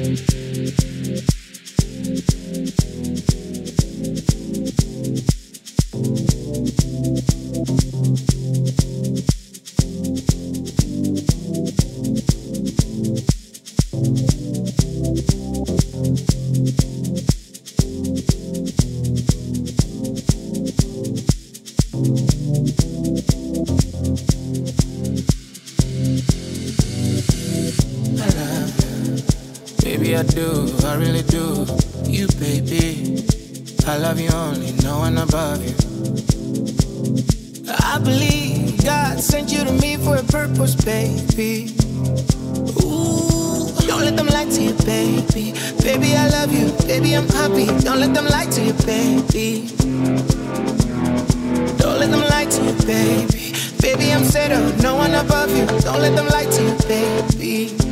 Baby, I do, I really do. You, baby, I love you only, no one above you. I believe God sent you to me for a purpose, baby. Ooh, don't let them lie to you, baby. Baby, I love you, baby, I'm happy. Don't let them lie to you, baby. Don't let them lie to you, baby. Baby, I'm settled, no one above you. Don't let them lie to you, baby.